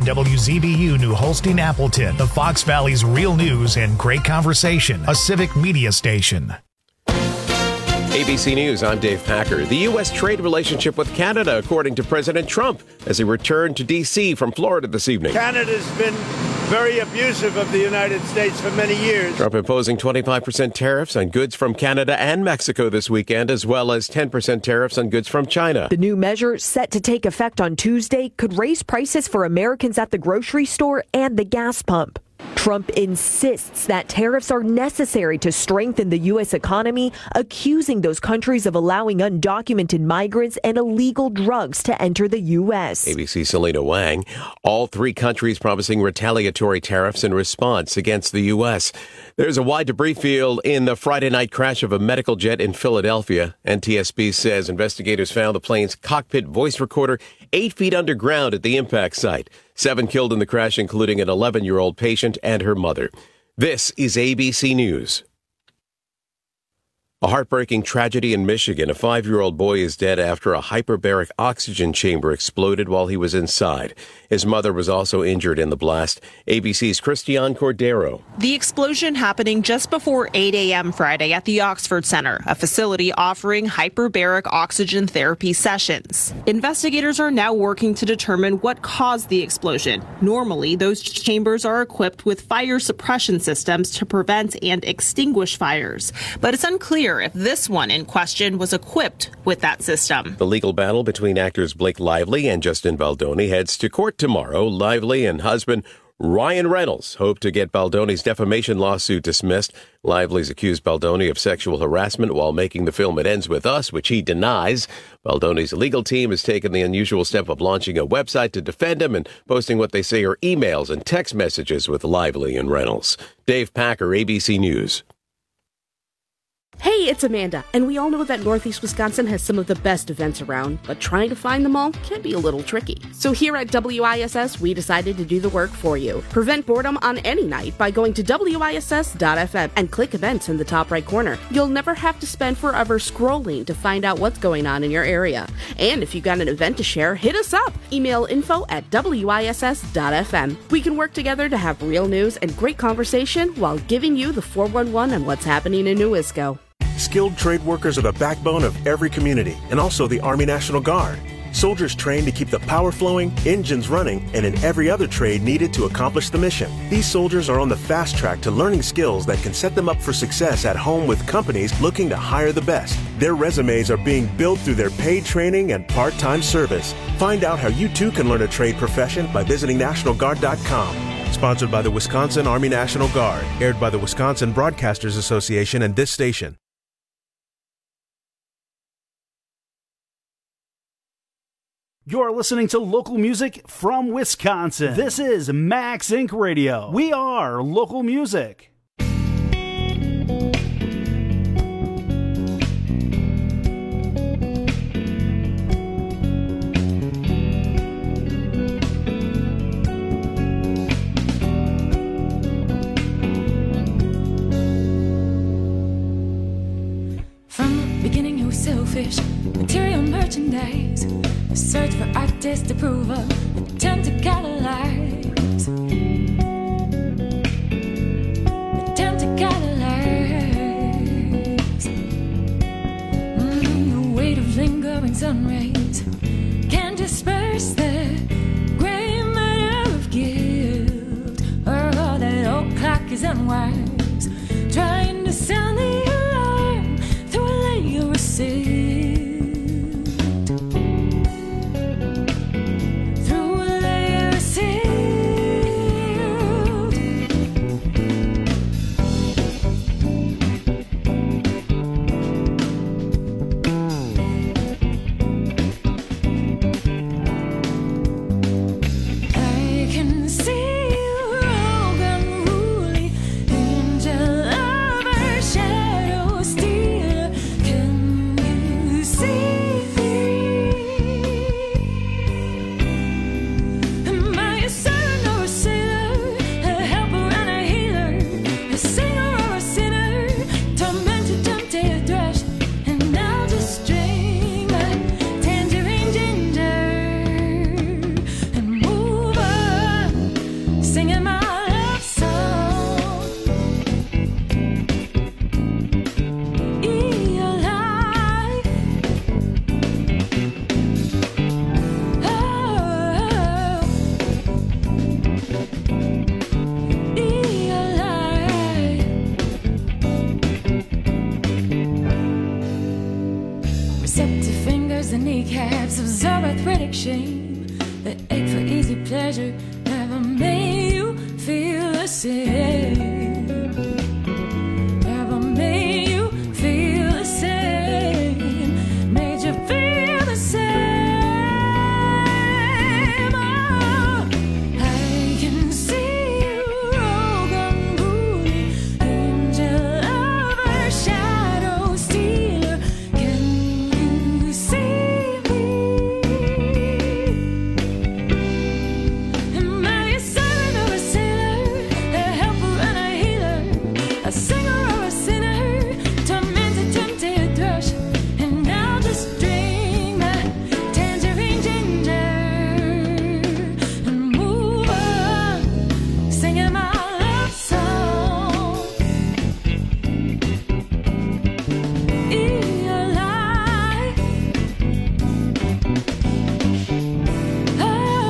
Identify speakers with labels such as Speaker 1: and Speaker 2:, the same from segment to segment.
Speaker 1: WZBU New Holstein Appleton, the Fox Valley's real news and great conversation, a civic media station.
Speaker 2: ABC News, I'm Dave Packer. The U.S. trade relationship with Canada, according to President Trump, as he returned to D.C. from Florida this evening.
Speaker 3: Canada's been very abusive of the United States for many years.
Speaker 2: Trump imposing 25% tariffs on goods from Canada and Mexico this weekend, as well as 10% tariffs on goods from China.
Speaker 4: The new measure, set to take effect on Tuesday, could raise prices for Americans at the grocery store and the gas pump. Trump insists that tariffs are necessary to strengthen the U.S. economy, accusing those countries of allowing undocumented migrants and illegal drugs to enter the U.S.
Speaker 2: ABC's Selena Wang. All three countries promising retaliatory tariffs in response against the U.S. There's a wide debris field in the Friday night crash of a medical jet in Philadelphia. NTSB says investigators found the plane's cockpit voice recorder 8 feet underground at the impact site. 7 killed in the crash, including an 11-year-old patient and her mother. This is ABC News. A heartbreaking tragedy in Michigan. A 5-year-old boy is dead after a hyperbaric oxygen chamber exploded while he was inside. His mother was also injured in the blast. ABC's Christiane Cordero.
Speaker 5: The explosion happening just before 8 a.m. Friday at the Oxford Center, a facility offering hyperbaric oxygen therapy sessions. Investigators are now working to determine what caused the explosion. Normally, those chambers are equipped with fire suppression systems to prevent and extinguish fires. But it's unclear if this one in question was equipped with that system.
Speaker 2: The legal battle between actors Blake Lively and Justin Baldoni heads to court tomorrow. Lively and husband Ryan Reynolds hope to get Baldoni's defamation lawsuit dismissed. Lively's accused Baldoni of sexual harassment while making the film It Ends With Us, which he denies. Baldoni's legal team has taken the unusual step of launching a website to defend him and posting what they say are emails and text messages with Lively and Reynolds. Dave Packer, ABC News.
Speaker 6: Hey, it's Amanda, and we all know that Northeast Wisconsin has some of the best events around, but trying to find them all can be a little tricky. So here at WISS, we decided to do the work for you. Prevent boredom on any night by going to WISS.FM and click events in the top right corner. You'll never have to spend forever scrolling to find out what's going on in your area. And if you got an event to share, hit us up. Email info@WISS.FM. We can work together to have real news and great conversation while giving you the 411 on what's happening in Newisco.
Speaker 7: Skilled trade workers are the backbone of every community, and also the Army National Guard. Soldiers trained to keep the power flowing, engines running, and in every other trade needed to accomplish the mission. These soldiers are on the fast track to learning skills that can set them up for success at home with companies looking to hire the best. Their resumes are being built through their paid training and part-time service. Find out how you too can learn a trade profession by visiting NationalGuard.com. Sponsored by the Wisconsin Army National Guard. Aired by the Wisconsin Broadcasters Association and this station.
Speaker 8: You're listening to local music from Wisconsin. This is Max Inc. Radio. We are local music.
Speaker 9: From the beginning, you were selfish, material merchandise. Search for artist approval, attempt to catalyze. Attempt to catalyze. The weight of lingering sun rays can disperse the gray matter of guilt. Oh, that old clock is unwise, trying to sound the alarm through a layer of silt. I can see you rogue unruly in fake shame, the ache for easy pleasure never made you feel the same. Never made you feel the same. Made you feel the same. Oh, I can see you, Rogan Bully, angel lover, shadow stealer. Can you see me? Am I a servant or a sailor, a helper and a healer, a singer or a sinner, tormented, tempted thrush, and now just drink my tangerine ginger and move on, singing my love song. Eli. Oh,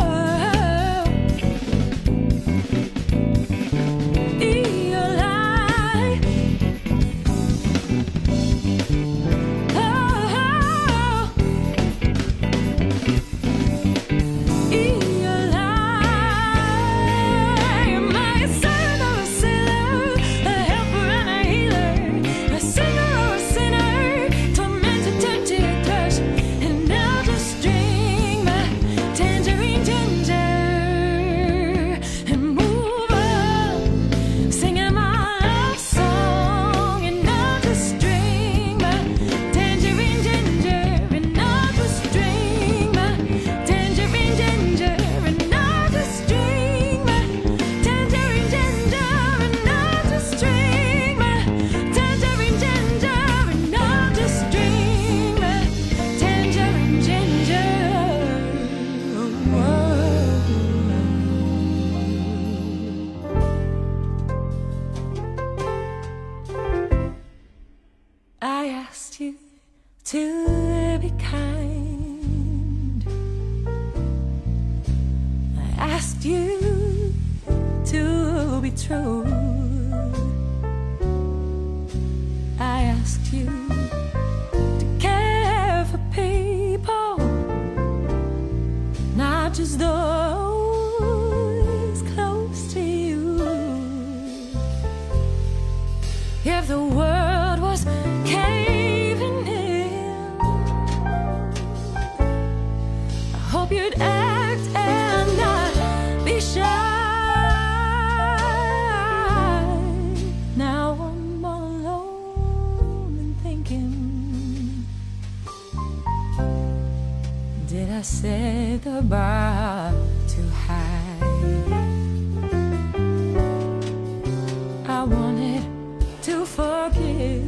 Speaker 9: singing my love song, and I'll just drink my tangerine ginger, and I'll just drink my tangerine ginger, and I'll just drink my tangerine ginger, and I'll just drink my tangerine ginger, and I'll just drink my tangerine ginger. I asked you to be kind. I asked you to be true. I asked you to care for people, not just those close to you. If the world was caving in, I hope you'd act and not be shy. Now I'm all alone and thinking, did I set the bar too high? I wanted to forgive,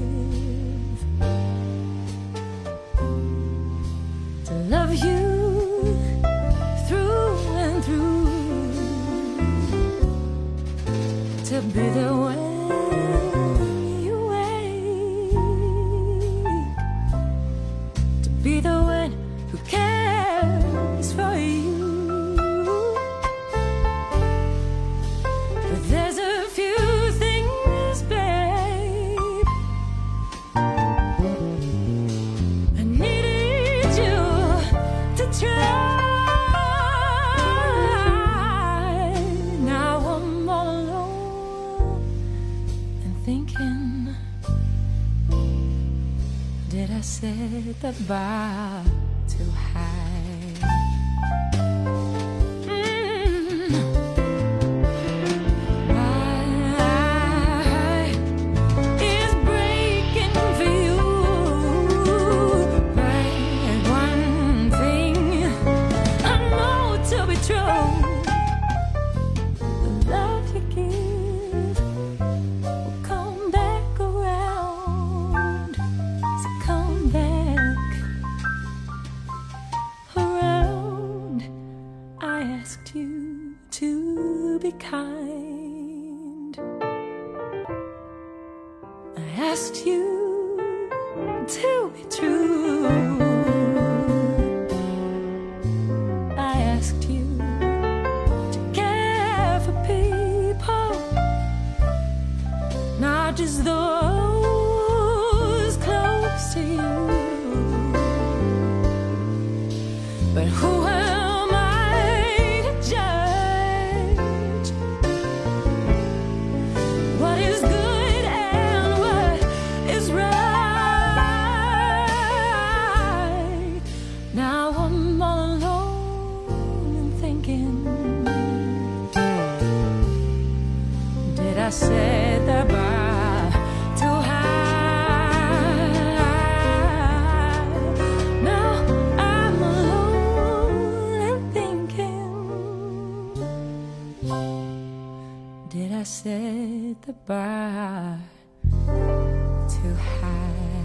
Speaker 9: to love you through and through, to be there when you wake, to be the one who cares for you. But there's a few things, babe, I needed you to try. Now I'm all alone and thinking, did I set the bar too high? My is breaking for you. Right, one thing I know to be true: the love you give will come back around. So come back around. I asked you to be kind. I asked you to be true. I asked you to care for people, not just those close to you, but who are I set the bar too high? Now I'm alone and thinking, did I set the bar too high?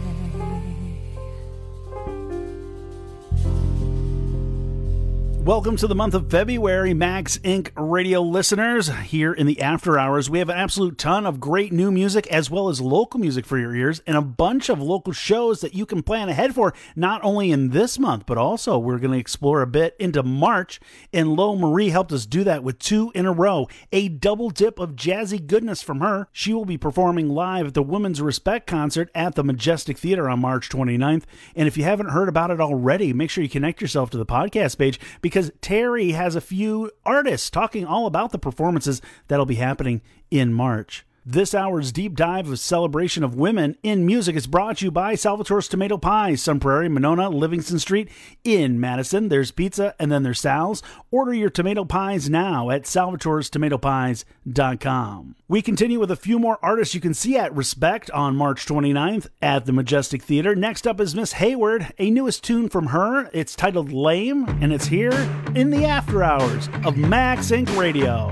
Speaker 8: Welcome to the month of February, Max Inc. radio listeners. Here in the after hours, we have an absolute ton of great new music as well as local music for your ears and a bunch of local shows that you can plan ahead for, not only in this month, but also we're going to explore a bit into March. And Lo Marie helped us do that with 2 in a row, a double dip of jazzy goodness from her. She will be performing live at the Women's Respect concert at the Majestic Theater on March 29th. And if you haven't heard about it already, make sure you connect yourself to the podcast page, because Terry has a few artists talking all about the performances that'll be happening in March. This hour's deep dive of celebration of women in music is brought to you by Salvatore's Tomato Pies, Sun Prairie, Monona, Livingston Street in Madison. There's pizza and then there's Sal's. Order your tomato pies now at salvatorestomatopies.com. We continue with a few more artists you can see at Respect on March 29th at the Majestic Theater. Next up is Miss Hayward, a newest tune from her. It's titled Lame, and it's here in the after hours of Max Inc. Radio.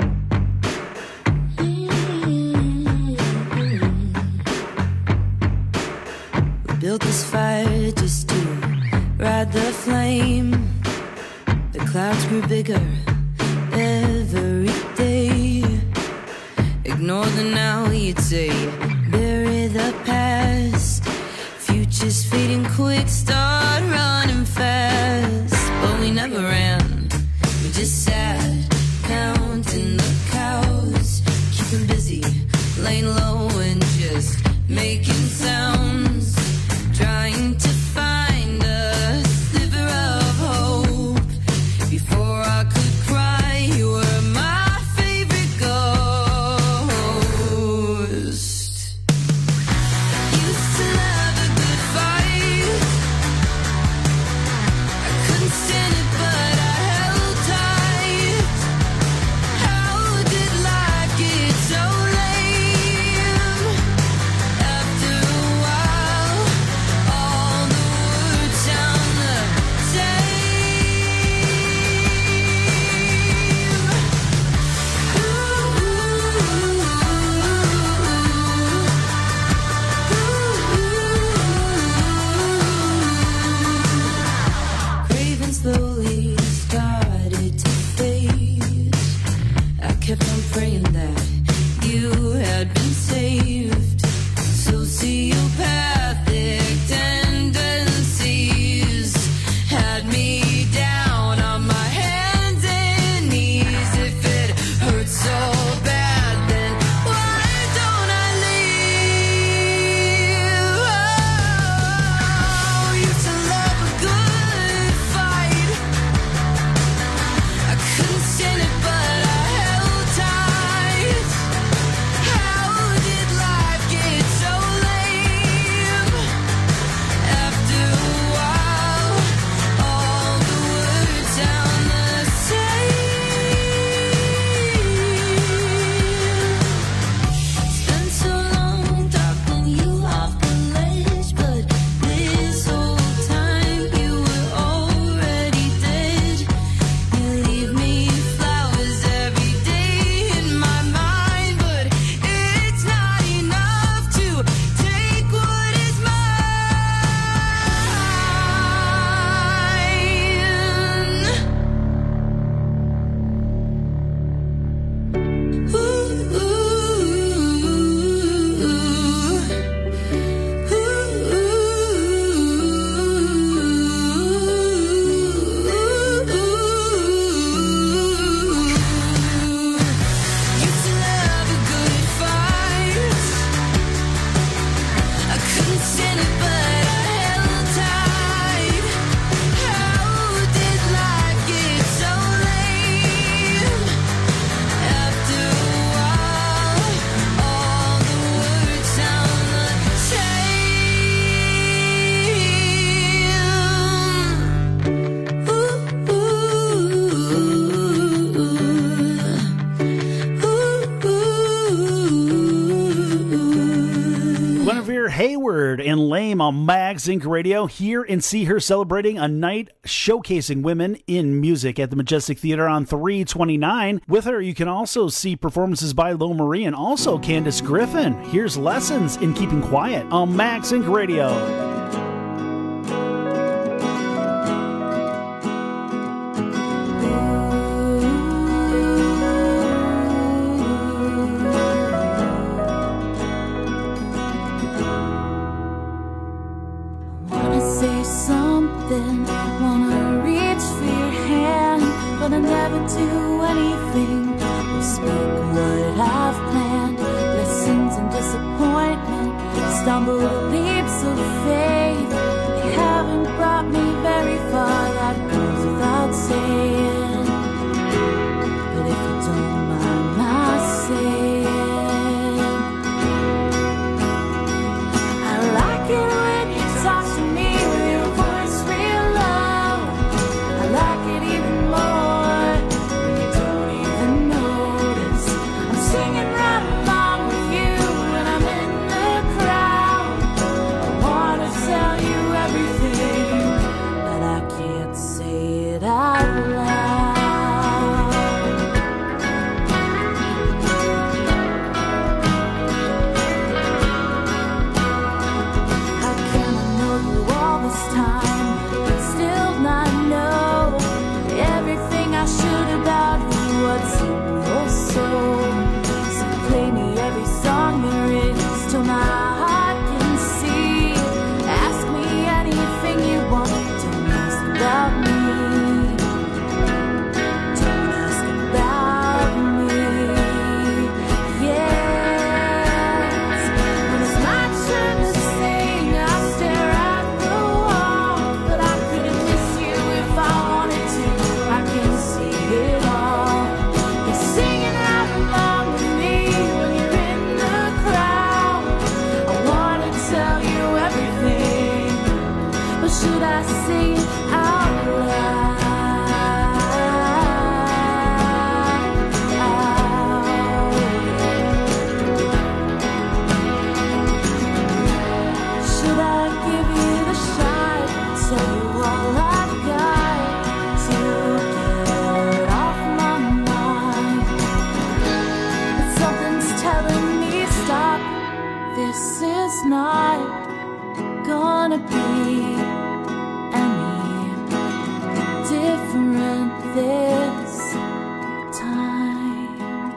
Speaker 9: Built this fire just to ride the flame. The clouds grew bigger every day. Ignore the now, you'd say. Bury the past. Future's fading quick, start running fast. But we never ran, we just sat, counting the cows. Keeping busy, laying low and just making sounds. Trying to find a sliver of hope. Before I could cry, you were my favorite ghost. Used to love a good fight. I couldn't stand it, but I held tight. How did life get so lame? After a while, all the words sound the same. Craving slowly started to fade. I kept on praying that you had been saved. Sociopathic tendencies had me down on my hands and knees. If it hurts so bad, then why don't I leave? Oh, used to love a good fight. I couldn't stand it, but I held tight.
Speaker 8: Hayward and Lame on Mags Inc. Radio. Hear and see her celebrating a night showcasing women in music at the Majestic Theater on 3/29. With her, you can also see performances by Lo Marie and also Candace Griffin. Here's Lessons in Keeping Quiet on Mags Inc. Radio.
Speaker 9: Wanna reach for your hand, but I never do anything or speak what I've planned. Lessons and disappointment, stumble leaps of faith. They haven't brought me very far, that goes without saying. But if you don't mind my saying, I like it when you talk to me with your voice real low. I like it even more when you don't even notice. I'm singing right along with you when I'm in the crowd. I wanna tell you everything, but I can't say it out loud. How can I know you all this time, but still not know everything I should about you, what's in your soul? So play me every song there is till my heart can see. Ask me anything you want, don't ask about me. Don't ask about me. Yes, when it's my turn to sing, I stare at the wall, but I couldn't miss you if I wanted to. I can see it all. You're singing out along with me when you're in the crowd. I wanna tell you everything, but should I say it out loud? Should I give you the shot, tell you all I've got to get off my mind? But something's telling me stop. This is not gonna be any different this time.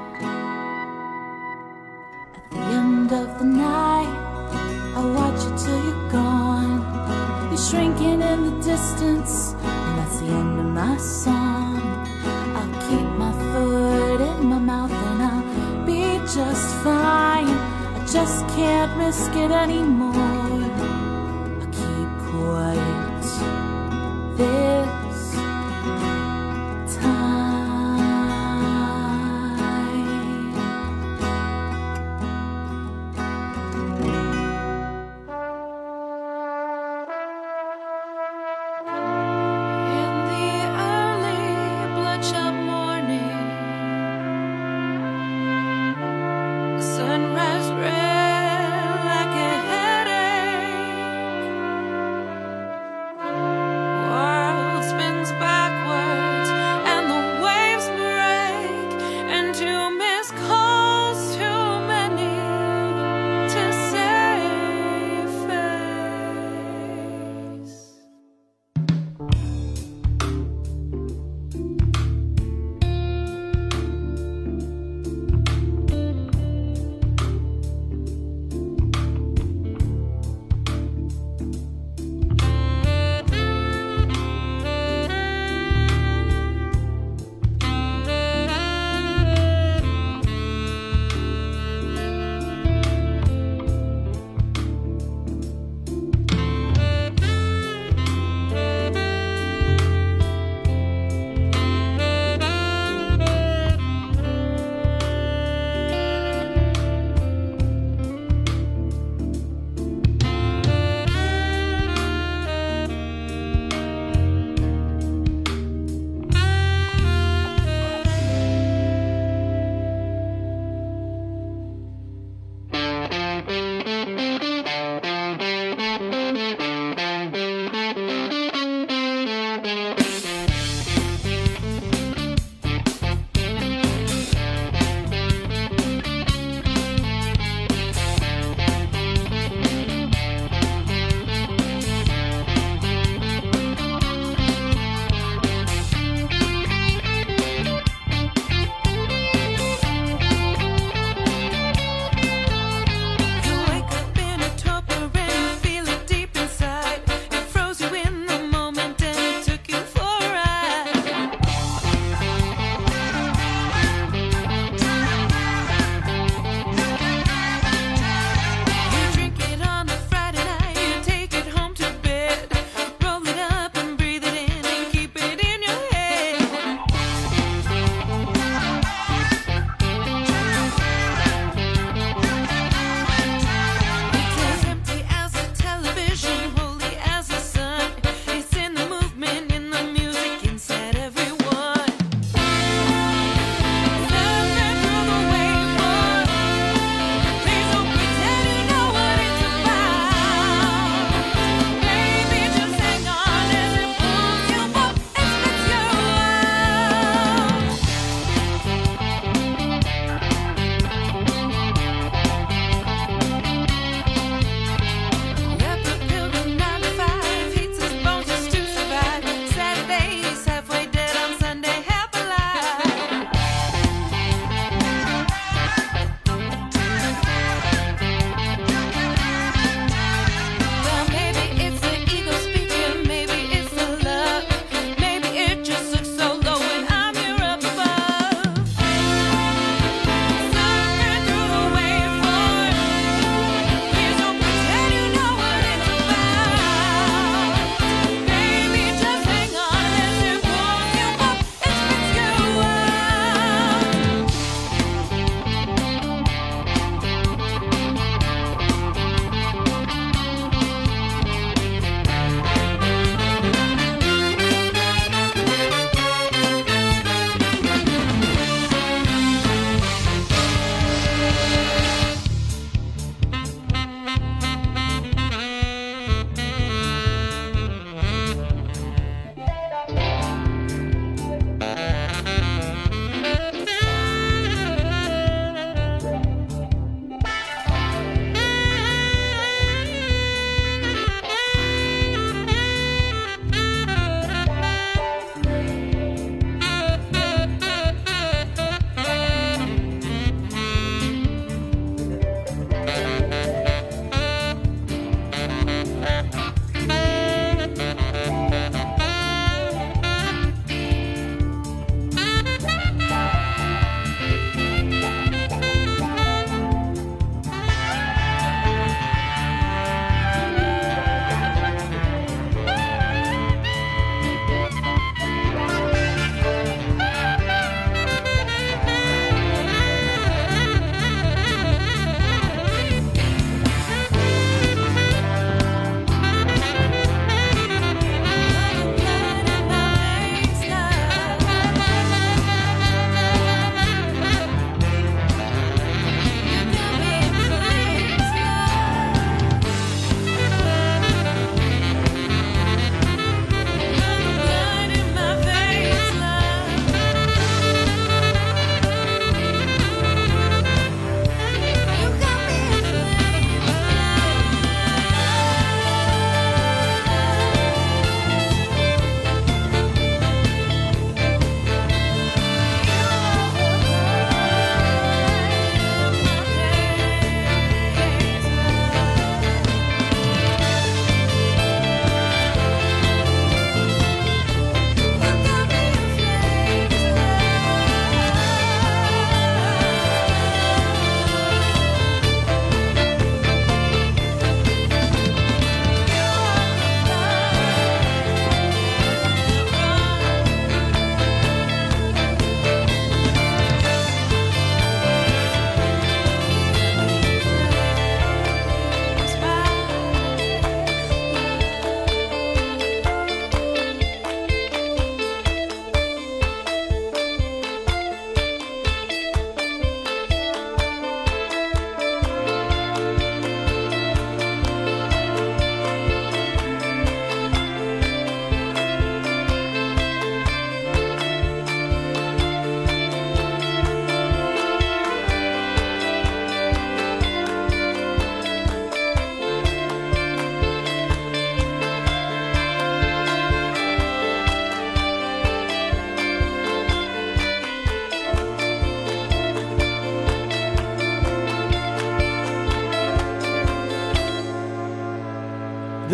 Speaker 9: At the end of the night, I watch you till you're gone. You're shrinking in the distance, and that's the end of my song. I'll keep my foot in my mouth and I'll be just fine. I just can't risk it anymore. I'll keep quiet this time. In the early bloodshot morning, the sunrise red like a headache. World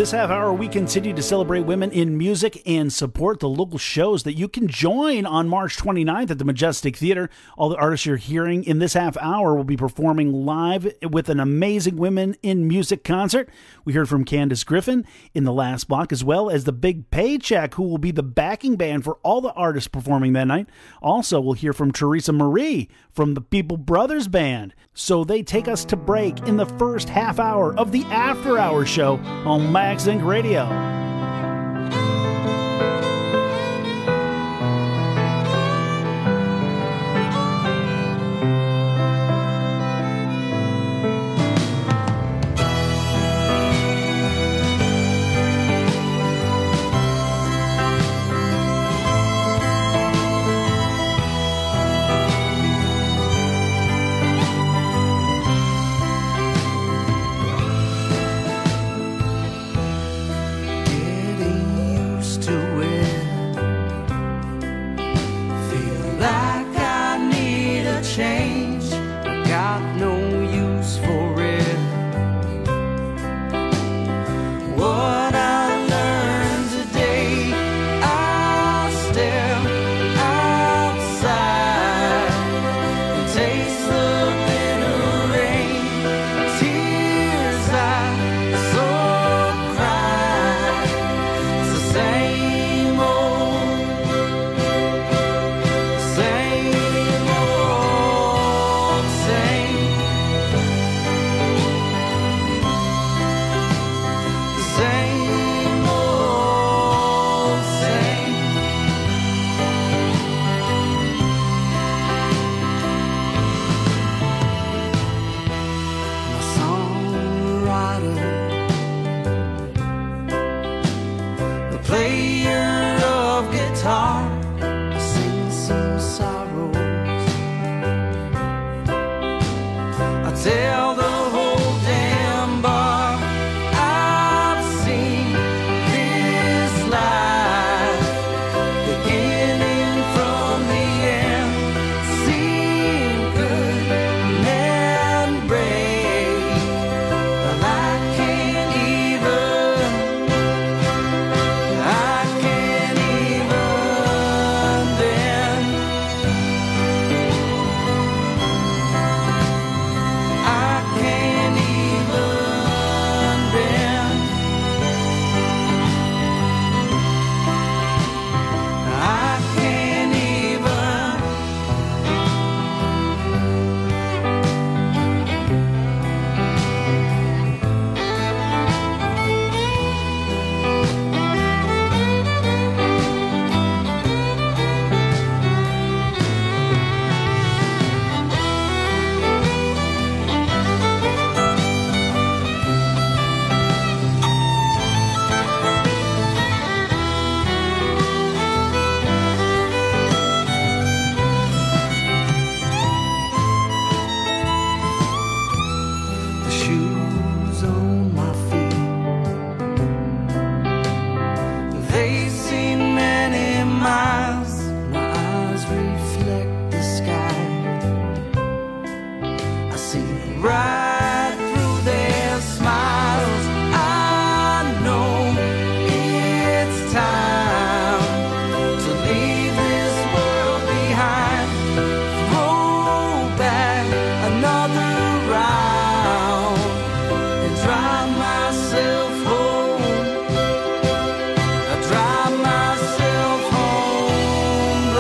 Speaker 8: This half hour, we continue to celebrate women in music and support the local shows that you can join on March 29th at the Majestic Theater. All the artists you're hearing in this half hour will be performing live with an amazing Women in Music concert. We heard from Candace Griffin in the last block, as well as the Big Paycheck, who will be the backing band for all the artists performing that night. Also, we'll hear from Teresa Marie from the People Brothers Band. So they take us to break in the first half hour of the After Hours show on Max Inc. Radio.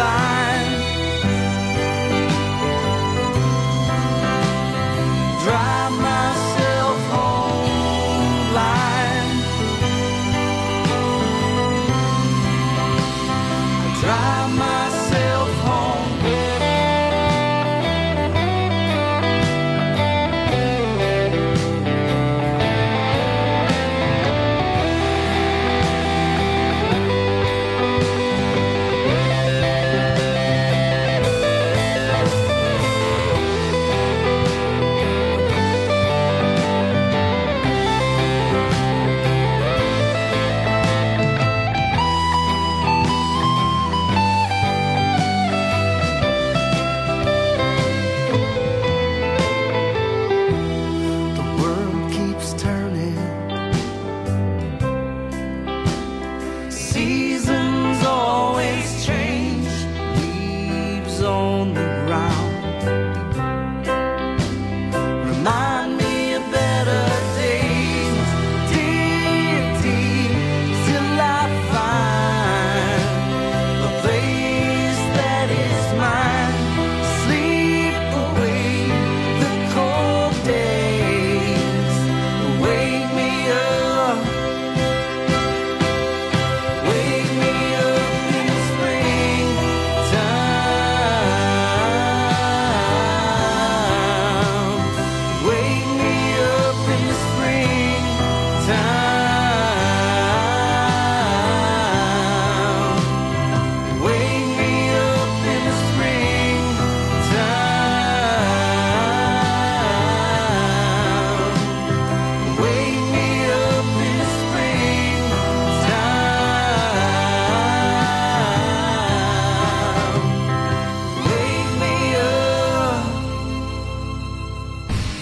Speaker 10: Drive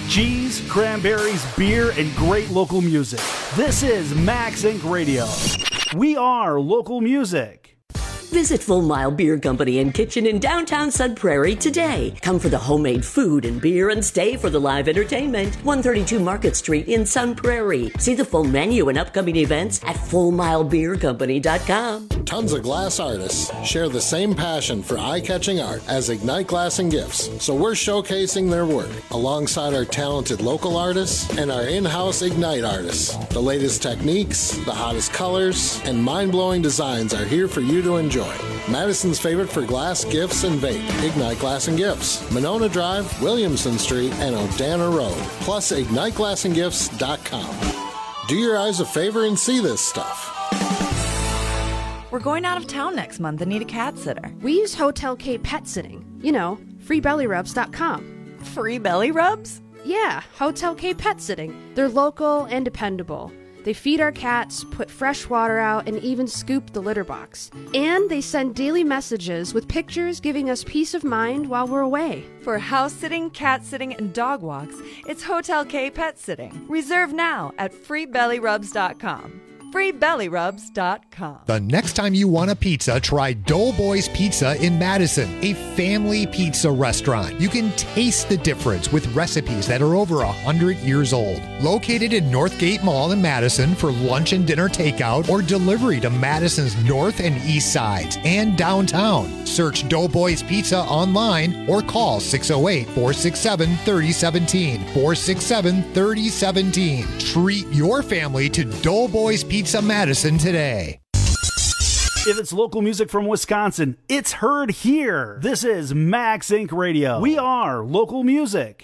Speaker 8: cheese, cranberries, beer, and great local music. This is Max Inc. Radio. We are local music.
Speaker 10: Visit Full Mile Beer Company and Kitchen in downtown Sun Prairie today. Come for the homemade food and beer and stay for the live entertainment. 132 Market Street in Sun Prairie. See the full menu and upcoming events at FullMileBeerCompany.com.
Speaker 11: Tons of glass artists share the same passion for eye-catching art as Ignite Glass and Gifts, so we're showcasing their work alongside our talented local artists and our in-house Ignite artists. The latest techniques, the hottest colors, and mind-blowing designs are here for you to enjoy. Madison's favorite for glass, gifts, and vape, Ignite Glass and Gifts. Monona Drive, Williamson Street, and Odana Road. Plus, IgniteGlassandGifts.com. Do your eyes a favor and see this stuff.
Speaker 12: We're going out of town next month and need a cat sitter.
Speaker 6: We use Hotel K Pet Sitting. You know, freebellyrubs.com.
Speaker 12: Free belly rubs?
Speaker 6: Yeah, Hotel K Pet Sitting. They're local and dependable. They feed our cats, put fresh water out, and even scoop the litter box. And they send daily messages with pictures giving us peace of mind while we're away.
Speaker 12: For house sitting, cat sitting, and dog walks, it's Hotel K Pet Sitting. Reserve now at freebellyrubs.com. freebellyrubs.com.
Speaker 13: The next time you want a pizza, try Doughboys Pizza in Madison, a family pizza restaurant. You can taste the difference with recipes that are over 100 years old. Located in Northgate Mall in Madison for lunch and dinner takeout or delivery to Madison's north and east sides and downtown. Search Doughboys Pizza online or call 608-467-3017. 467-3017. Treat your family to Doughboys Pizza Madison today.
Speaker 8: If it's local music from Wisconsin, it's heard here. This is Max Inc. Radio. We are local music.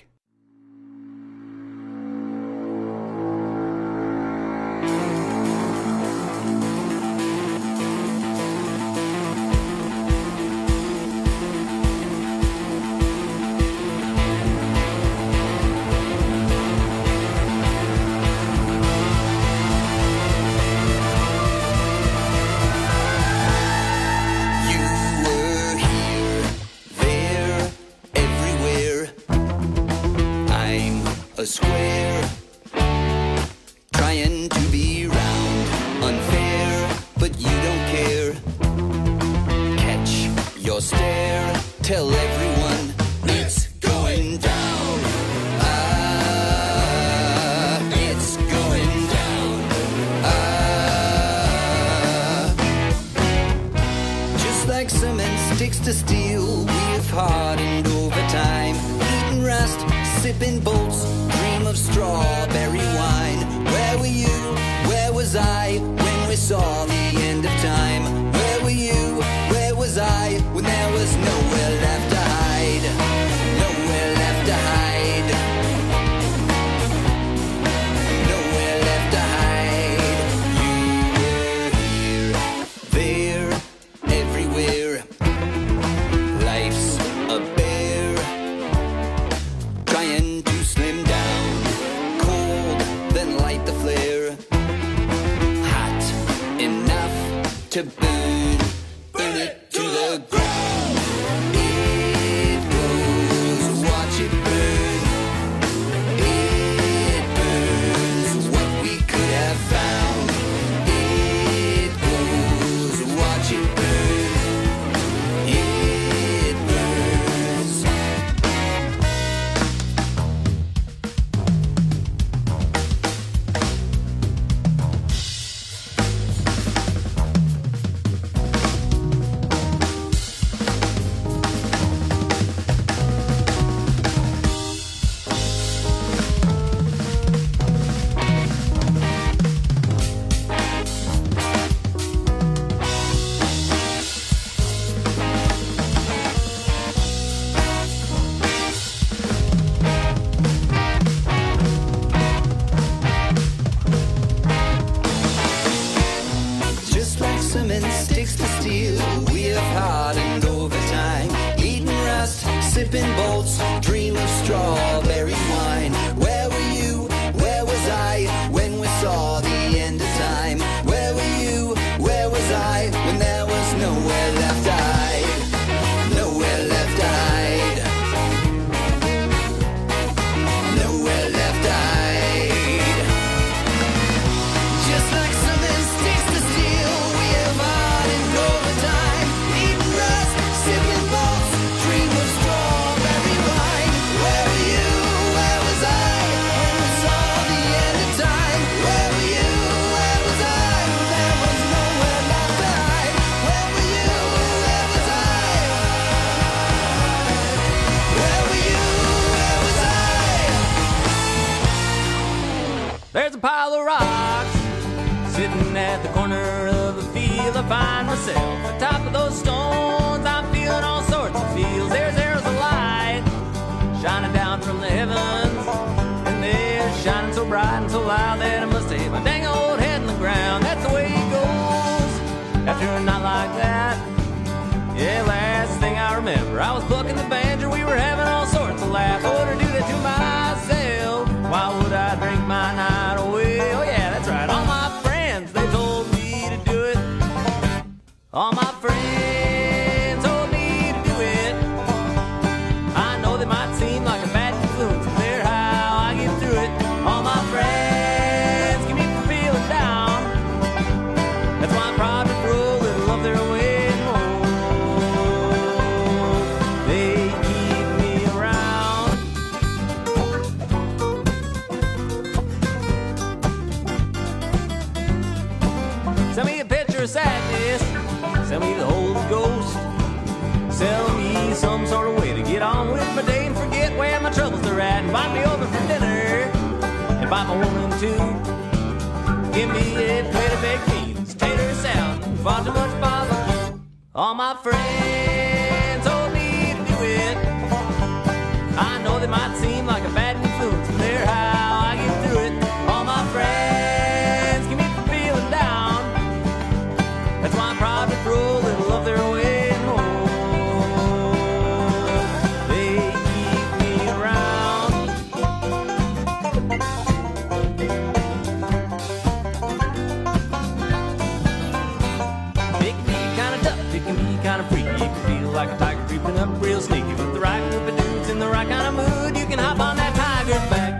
Speaker 14: A square, trying to be round, unfair, but you don't care. Catch your stare, tell everyone it's going down. It's going down. Just like cement sticks to steel, we've hardened over time, eating rust, sipping bolts, dream of strawberry wine. Where were you? Where was I when we saw the end of time? Where were you? Where was I when there was nowhere left to hide? Nowhere left to hide. Nowhere left to hide. You were here, there, everywhere. Life's a bear, trying to slim down, cold, then light the flare, hot enough to burn it to the ground. It goes, watch it burn. It burns what we could have found. It goes, watch it burn. It burns.
Speaker 15: There's a pile of rocks sitting at the corner of the field. I find myself atop of those stones. I'm feeling all sorts of feels. There's arrows of light shining down from the heavens, and they're shining so bright and so loud that I must hit my dang old head in the ground. That's the way it goes after a night like that. Yeah, last thing I remember, I was bucking the banjo. We were having all sorts of laughs. I wouldn't do that to myself. Why would I drink my night away? Oh yeah, that's right. All my friends, they told me to do it. All my friends told me to do it. I know they might seem like a bad influence, but they're how I get through it. All my friends keep me from feeling down. That's why I'm proud to throw a little of their way home. They keep me around. Send me a picture of sadness. Send me the Holy Ghost. Sell me some sort of way to get on with my day and forget where my troubles are at. Invite me over for dinner. Invite my woman too. Give me a plate of baked beans, tater salad, and far too much barbecue. All my friends told me to do it. I know they might seem like a bad influence, but they're how I get through it. All my friends keep me from feeling down. That's why I'm proud to throw a little of their way home. They keep me around. It can be kind of tough, it can be kind of freaky. It can feel like a tiger creeping up real sneaky. With the right group of dudes in the right kind of mood, you can hop on that tiger's back.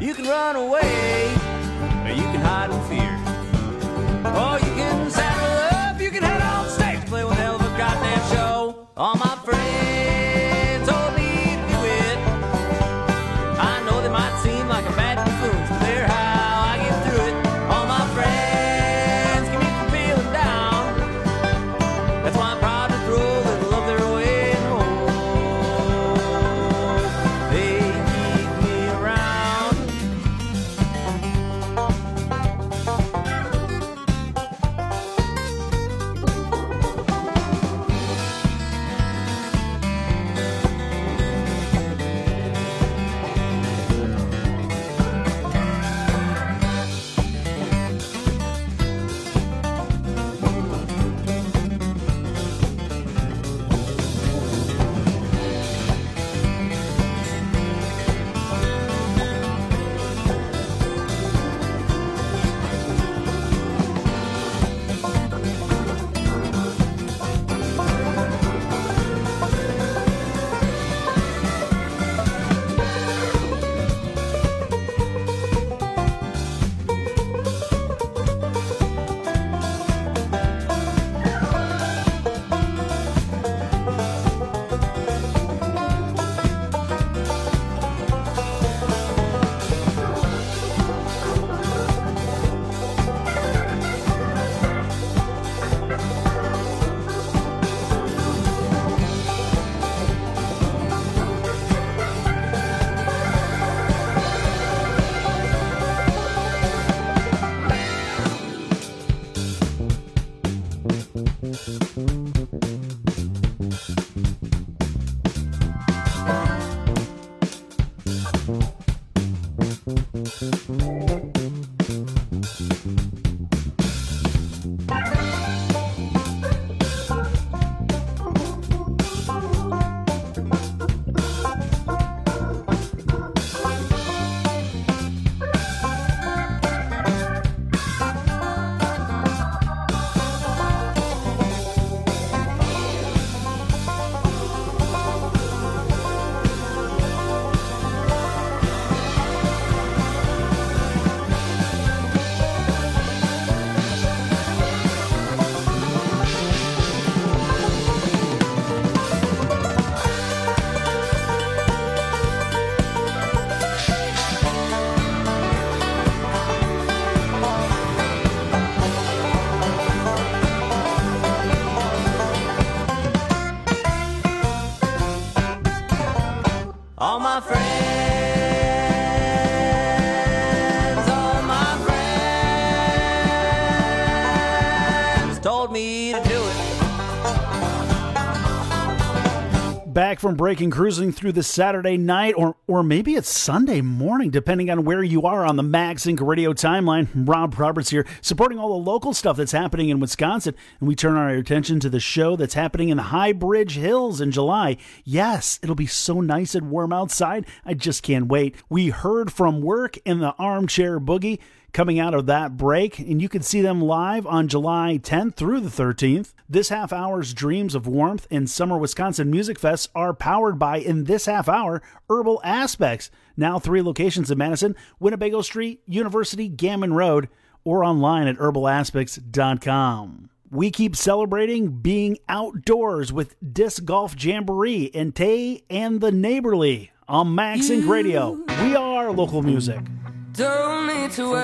Speaker 8: from break and cruising through the Saturday night, or maybe it's Sunday morning, depending on where you are on the Max Inc. radio timeline. Rob Roberts here, supporting all the local stuff that's happening in Wisconsin, and we turn our attention to the show that's happening in the High Bridge Hills in July. Yes, it'll be so nice and warm outside. I just can't wait. We heard from Work in the Armchair Boogie coming out of that break, and you can see them live on July 10th through the 13th. This half hour's Dreams of Warmth and Summer Wisconsin Music Fest are powered by, in this half hour, Herbal Aspects. Now 3 locations in Madison, Winnebago Street, University, Gammon Road, or online at herbalaspects.com. We keep celebrating being outdoors with Disc Golf Jamboree and Tay and the Neighborly on Max Inc. Radio. We are local music.
Speaker 9: Don't need to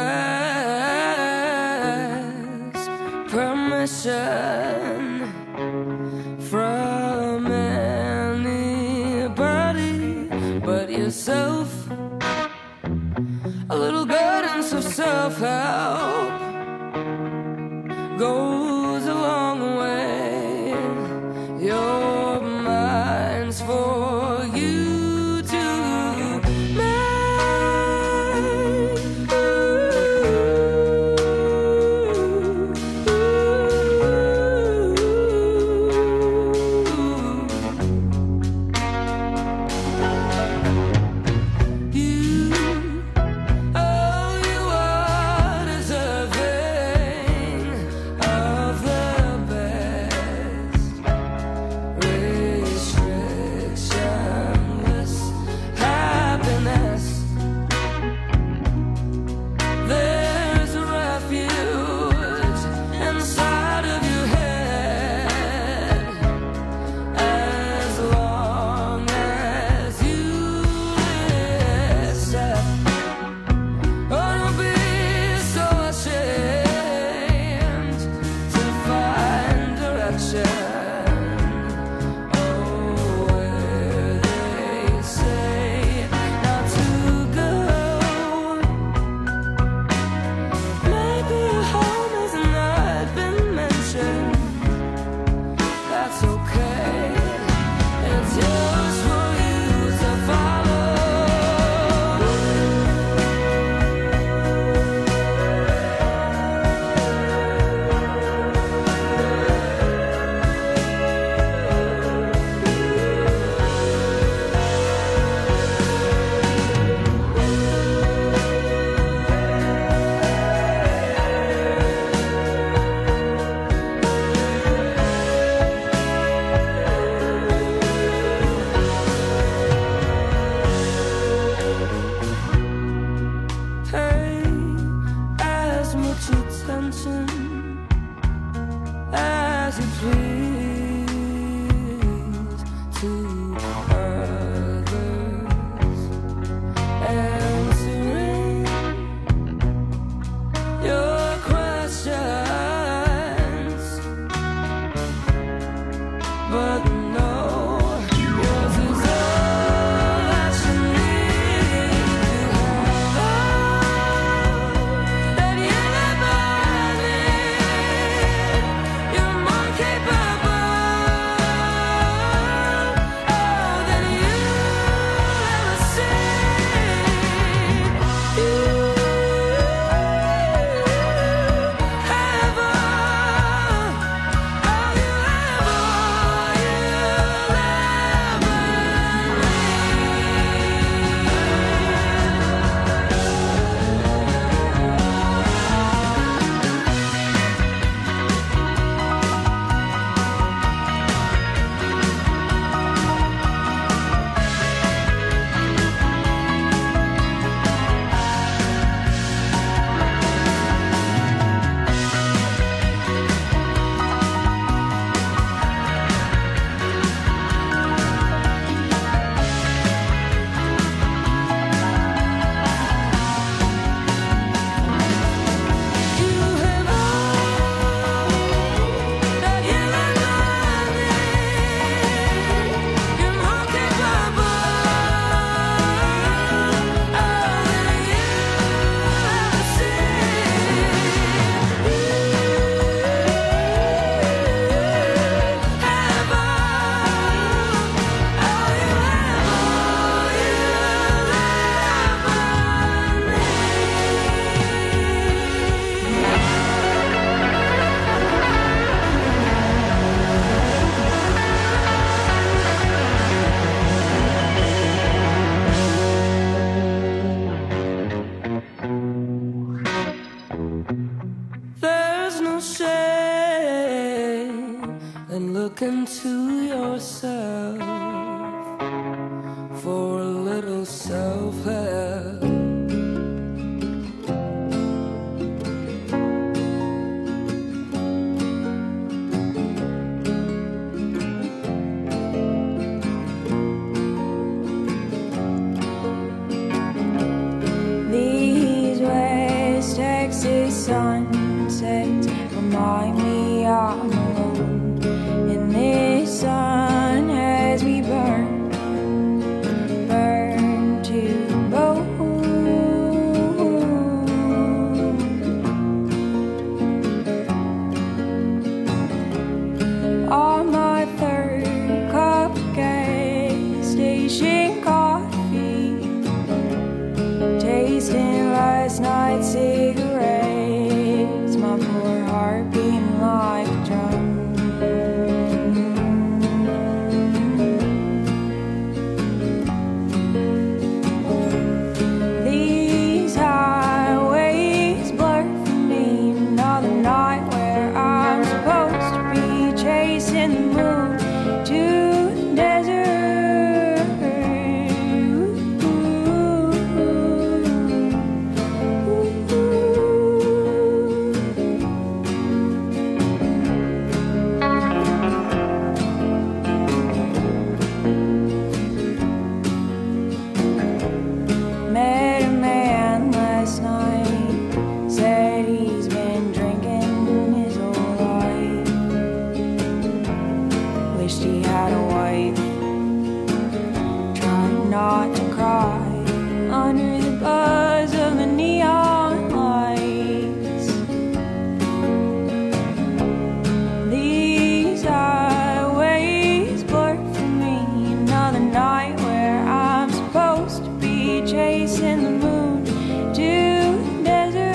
Speaker 9: ask permission from anybody but yourself. A little guidance of self-help goes a long way. Your mind's for you to make. You are deserving. talking to yourself for a little self-help. These West Texas sunsets remind me I'm alone in this sun as we burn to the bone. On my third cup of gas station coffee, tasting last night's cigarettes, my poor heart beating like a drum. These highways blur for me, another night where I'm supposed to be chasing the moon to the desert. Met a man last night, said he's been drinking his whole life. Wished he had a wife, tried not to cry under the buzz of the neon lights. These highways blur for me, another night where I'm supposed to be chasing the moon to the desert.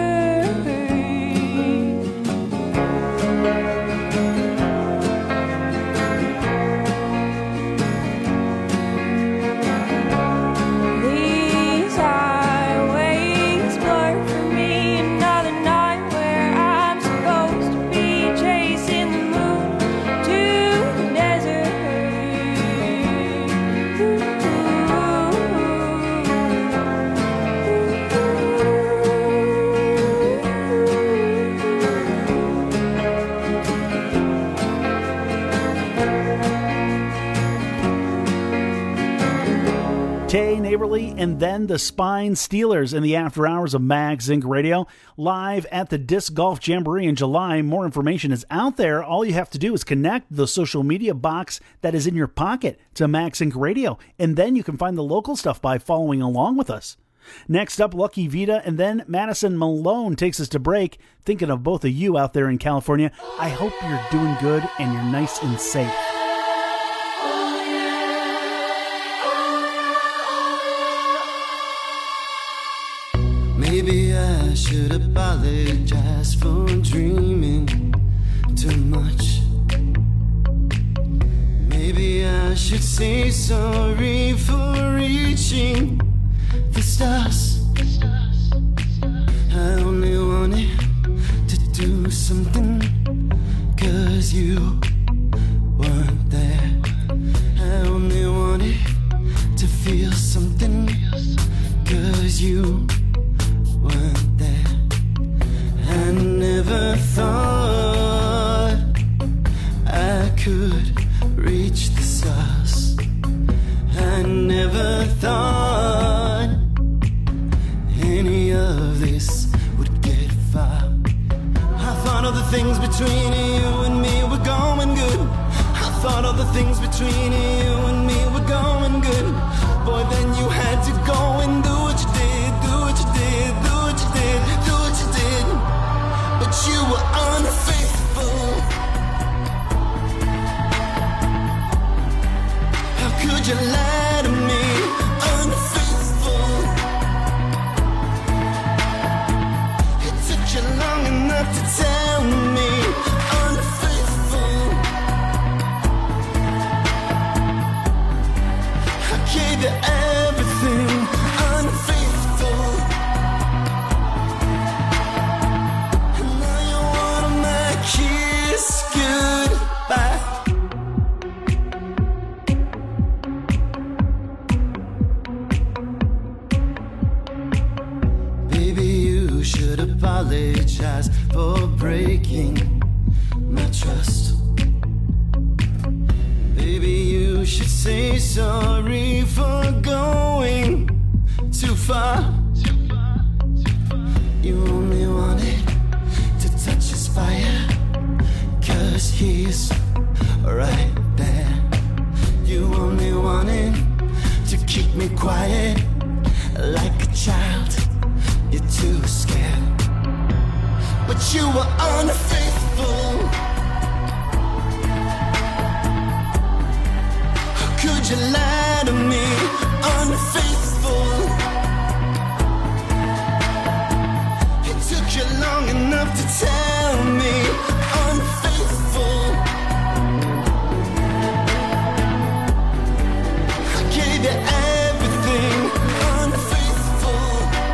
Speaker 9: These highways blur for me, another night where I'm supposed to be chasing the moon to the desert.
Speaker 8: Tay Neighborly and then the Spine Steelers in the after hours of Mags Inc. Radio, live at the Disc Golf Jamboree in July. More information is out there. All you have to do is connect the social media box that is in your pocket to Mags Inc. Radio, and then you can find the local stuff by following along with us. Next up, Lucky Vita, and then Madison Malone takes us to break. Thinking of both of you out there in California, I hope you're doing good and you're nice and safe.
Speaker 16: Maybe I should apologize for dreaming too much. Maybe I should say sorry for reaching the stars. I only wanted to do something 'cause you weren't there. I only wanted to feel something 'cause you weren't there. I never thought I could reach the stars. I never thought any of this would get far. I thought all the things between you and me were going good. I thought all the things between you and me were going good. Boy, then you had to go and do what you did, do what you did, do what you did, do what you did. But you were unfaithful. How could you lie to me? Unfaithful. It took you long enough to tell me. Unfaithful. apologize for breaking my trust. Baby, you should say sorry for going too far. You only wanted to touch his fire, 'cause he's right there. You only wanted to keep me quiet like a child. You're too scared, but you were unfaithful. How could you lie to me? Unfaithful. It took you long enough to tell me. Unfaithful. I gave you everything. Unfaithful.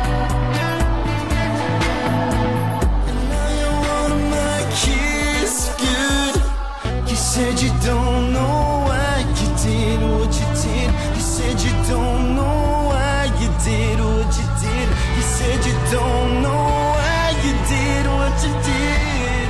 Speaker 16: And now you're one of my kids. Good. You said you don't know why you did what you did. You said you don't know why you did what you did. You said you don't know why you did what you did.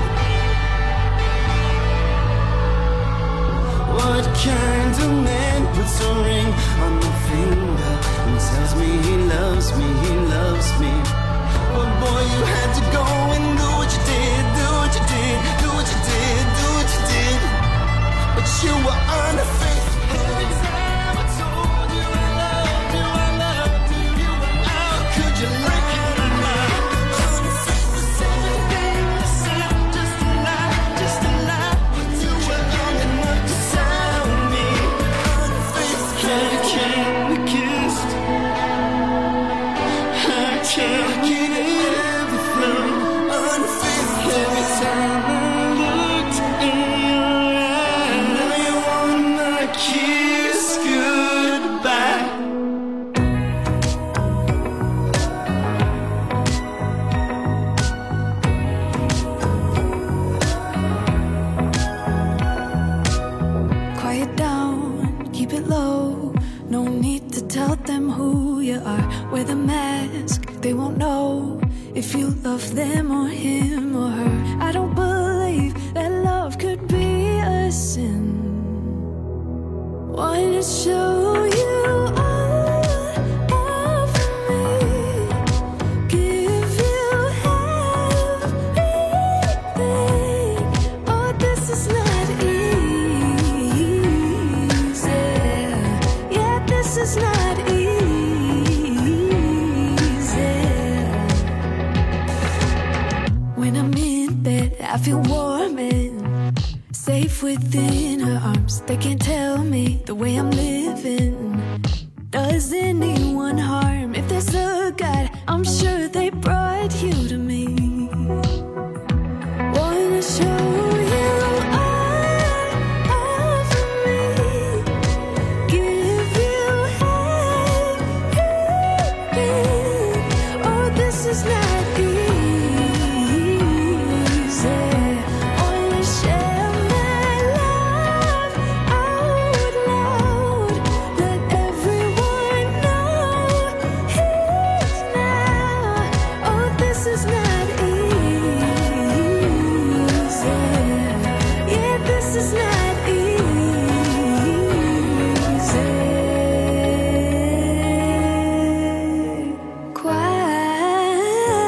Speaker 16: What kind of man puts a ring on my finger and tells me he loves me, he loves me? But boy, you had to go and do what you did, do what you did, do what you did, do what you did. But you were unfaithful. Every time I told you I loved you, I loved you, how could you lie to me? Unfaithful. Everything you said, just a lie, just a lie. You were long enough to tell me. Unfaithful. I can't be kissed. I can't get everything. Unfaithful. Every time I looked in your eyes, now you want my kiss goodbye.
Speaker 9: Quiet down, keep it low. No need to tell them who you are. Wear the mask, they won't know if you love them or him or her. I don't believe that love could be a sin. Wanna show you all of me, give you everything. Oh, this is not easy. Yeah, this is not easy. When I'm in bed, I feel warm and safe within her arms. They can't tell me the way I'm living does anyone harm. If there's a God, I'm sure they brought you to me. Wanna show you all of me, give you everything. Oh, this is not easy. Wanna share my love out loud. Let everyone know he's now. Oh, this is not easy. Yeah, this is not easy. Quiet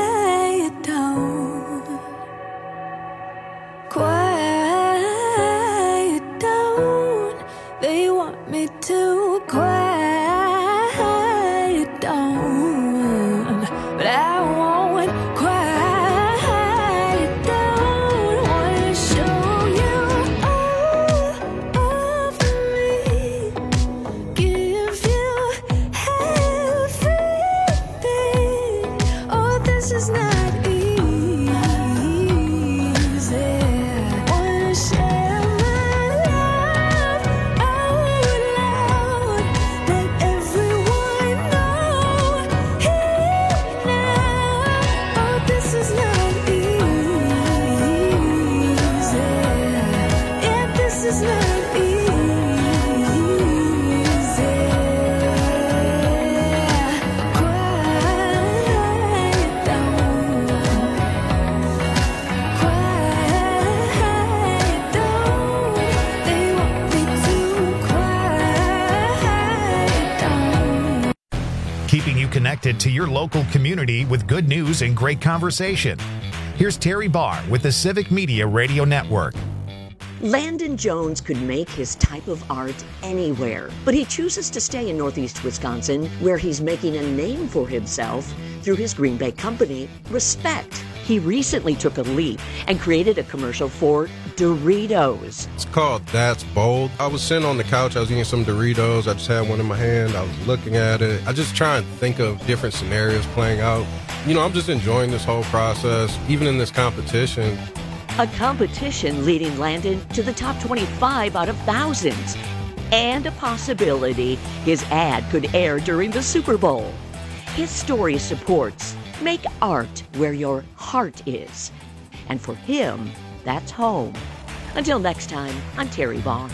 Speaker 1: connected to your local community with good news and great conversation. Here's Terry Barr with the Civic Media Radio Network.
Speaker 10: Landon Jones could make his type of art anywhere, but he chooses to stay in Northeast Wisconsin, where he's making a name for himself through his Green Bay company, Respect. He recently took a leap and created a commercial for Doritos.
Speaker 17: It's called That's Bold. I was sitting on the couch, I was eating some Doritos, I just had one in my hand, I was looking at it. I just try and think of different scenarios playing out. I'm just enjoying this whole process, even in this competition.
Speaker 10: A competition leading Landon to the top 25 out of thousands. And a possibility his ad could air during the Super Bowl. His story supports make art where your heart is. And for him, that's home. Until next time, I'm Terry Vaughn.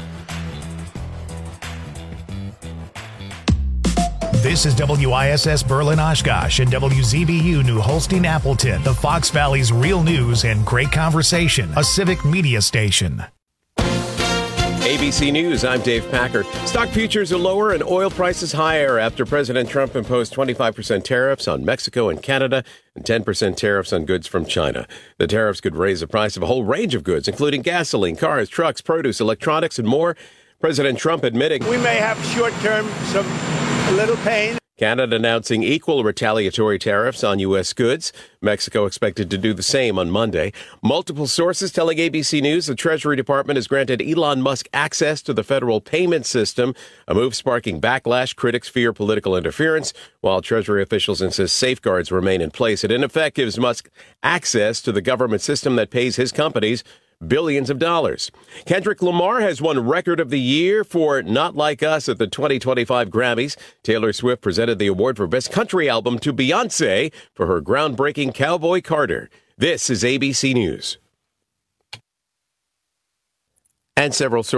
Speaker 1: This is WISS Berlin Oshkosh and WZBU New Holstein Appleton, the Fox Valley's real news and great conversation, a civic media station.
Speaker 2: ABC News, I'm Dave Packer. Stock futures are lower and oil prices higher after President Trump imposed 25% tariffs on Mexico and Canada and 10% tariffs on goods from China. The tariffs could raise the price of a whole range of goods, including gasoline, cars, trucks, produce, electronics, and more. President Trump admitting
Speaker 3: we may have short-term a little pain.
Speaker 2: Canada announcing equal retaliatory tariffs on U.S. goods. Mexico expected to do the same on Monday. Multiple sources telling ABC News the Treasury Department has granted Elon Musk access to the federal payment system, a move sparking backlash. Critics fear political interference, while Treasury officials insist safeguards remain in place. It, in effect, gives Musk access to the government system that pays his companies billions of dollars. Kendrick Lamar has won Record of the Year for Not Like Us at the 2025 Grammys. Taylor Swift presented the award for Best Country Album to Beyoncé for her groundbreaking Cowboy Carter. This is ABC News. And several sources